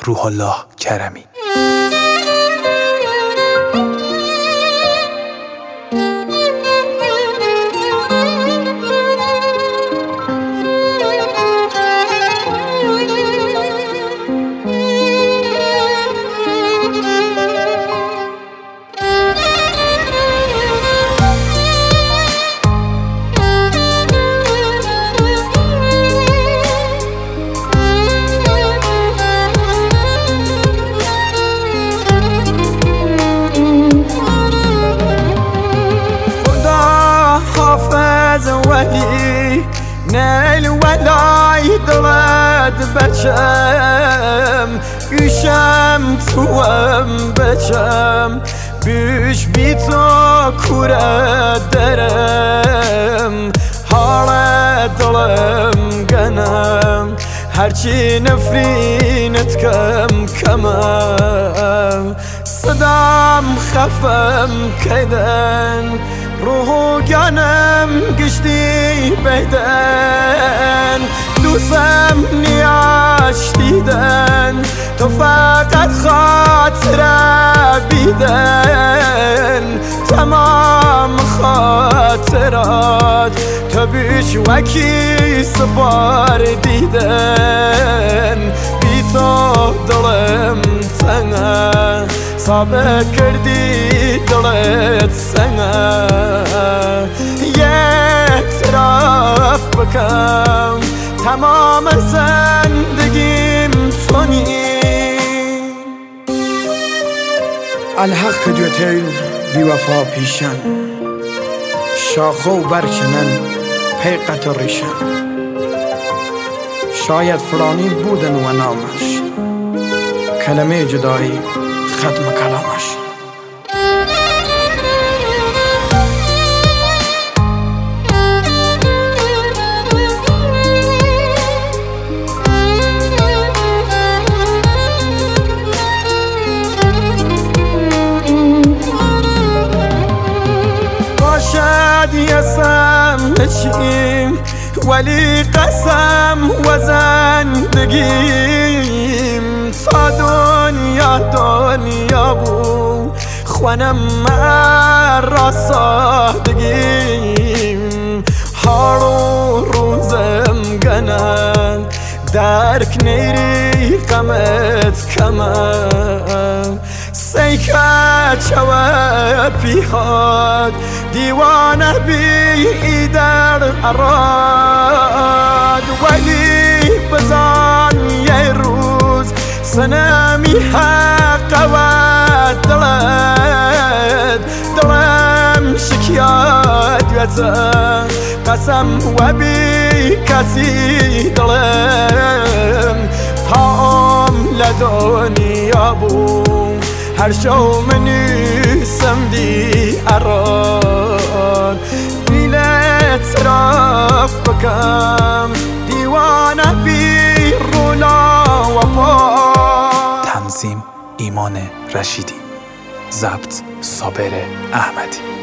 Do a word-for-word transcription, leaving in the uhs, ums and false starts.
روح الله کرمی. ولی نیل ولای دلت بچم گوشم توام بچم بیش بی تو کوره درم حال دلم گنم هرچی نفرینت کم کمم صدام خفم کیدن روح و جانم گشتی بیدن دوستم نیاش دیدن تو فقط خاطره بیدن تمام خاطرات تو بیش وکی سپار دیدن بی تو دلم تنگه صابه کردی دلت سنگه یک طرف بکم تمام زندگیم تونی الحق دیوتیل بی وفا پیشن شاخه و برچنن پیقت و ریشن شاید فلانی بودن و نامش کلمه جدایی ختم کلامش باشد یسم نشیم ولی قسم و زندگیم تا دنیا دنیا بو خوانم مرا سادگیم هارو روزم گنن درک نیری قمت کمم سیکه چوه پیهاد دیوانه بی در اراد ولی بزن یه روز سنمی حق و دلت دلم شکیات یتم قسم و بی کسی دلم تام لدنیا بوم هر شو منی سمدی اران بیلت رف بکم دیوانه بی رولا و پا. تنظیم ایمان رشیدی، ضبط صابر احمدی.